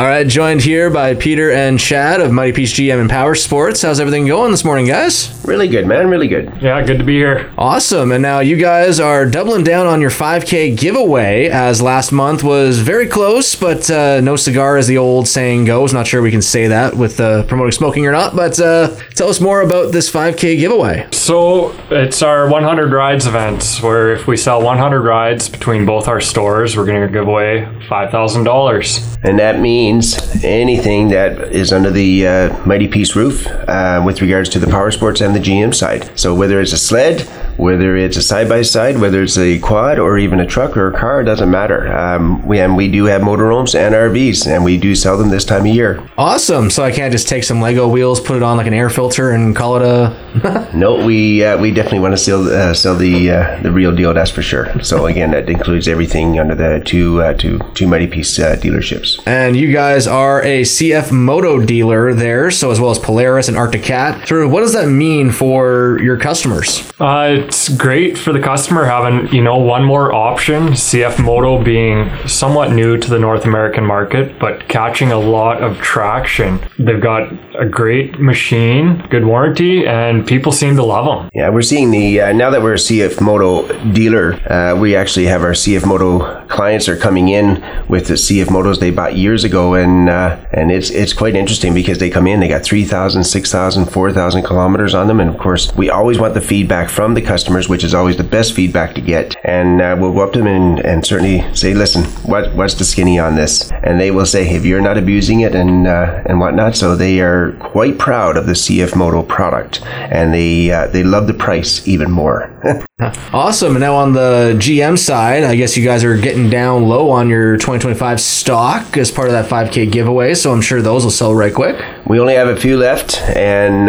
All right, joined here by Peter and Chad of Mighty Peace GM and Power Sports. How's everything going this morning, guys? Really good, man. Really good. Yeah, good to be here. Awesome. And now you guys are doubling down on your 5K giveaway, as last month was very close, but no cigar, as the old saying goes. Not sure we can say that with promoting smoking or not, but tell us more about this 5K giveaway. So it's our 100 rides event, where if we sell 100 rides between both our stores, we're going to give away $5,000. And that means anything that is under the Mighty Peace roof with regards to the Power Sports and the GM side. So whether it's a sled, whether it's a side-by-side, whether it's a quad or even a truck or a car, it doesn't matter. We do have motorhomes and RVs, and we do sell them this time of year. Awesome. So I can't just take some Lego wheels, put it on like an air filter, and call it a... No, we definitely want to sell the real deal, that's for sure. So again, that includes everything under the two Mighty Peace dealerships. And you guys are a CF Moto dealer there, so as well as Polaris and Arctic Cat. Sort of, what does that mean for your customers? It's great for the customer having, one more option. CF Moto being somewhat new to the North American market, but catching a lot of traction. They've got a great machine, good warranty, and people seem to love them. Yeah, we're seeing now that we're a CF Moto dealer, we actually have our CF Moto clients are coming in with the CF Motos they bought years ago, and it's quite interesting because they come in, they got 3,000, 6,000, 4,000 kilometers on them, and of course we always want the feedback from the customers, which is always the best feedback to get. And we'll go up to them and certainly say, listen, what's the skinny on this? And they will say, if you're not abusing it and whatnot. So they are quite proud of the CF Moto product, and they love the price even more. Awesome. And now on the GM side, I guess you guys are getting down low on your 2025 stock as part of that 5K giveaway, so I'm sure those will sell right quick. We only have a few left, and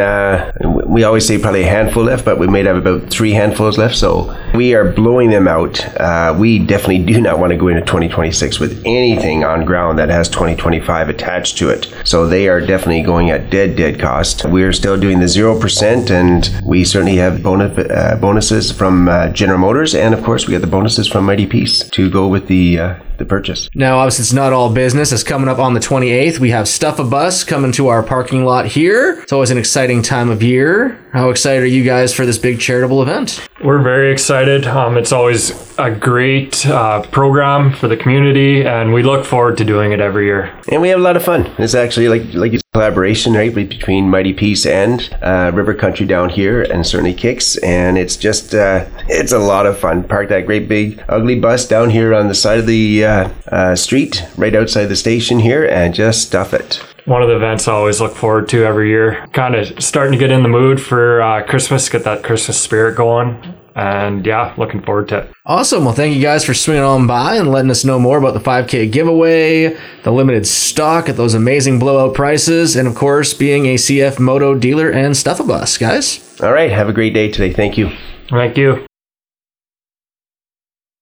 we always say probably a handful left, but we may have about 3 handfuls left, so we are blowing them out. We definitely do not want to go into 2026 with anything on ground that has 2025 attached to it. So they are definitely going at dead cost. We're still doing the 0%, and we certainly have bonuses from General Motors, and of course we got the bonuses from Mighty Peace to go with the purchase. Now, obviously, it's not all business. It's coming up on the 28th. We have Stuff a Bus coming to our parking lot here. It's always an exciting time of year. How excited are you guys for this big charitable event? We're very excited. It's always a great program for the community, and we look forward to doing it every year. And we have a lot of fun. It's actually like it's a collaboration, right, between Mighty Peace and River Country down here, and certainly Kicks. And it's just it's a lot of fun. Park that great big ugly bus down here on the side of the street, right outside the station here, and just stuff it. One of the events I always look forward to every year. Kind of starting to get in the mood for Christmas, get that Christmas spirit going. And yeah, looking forward to it. Awesome. Well, thank you guys for swinging on by and letting us know more about the 5K giveaway, the limited stock at those amazing blowout prices, and of course, being a CF Moto dealer and Stuff a Bus, guys. All right. Have a great day today. Thank you. Thank you.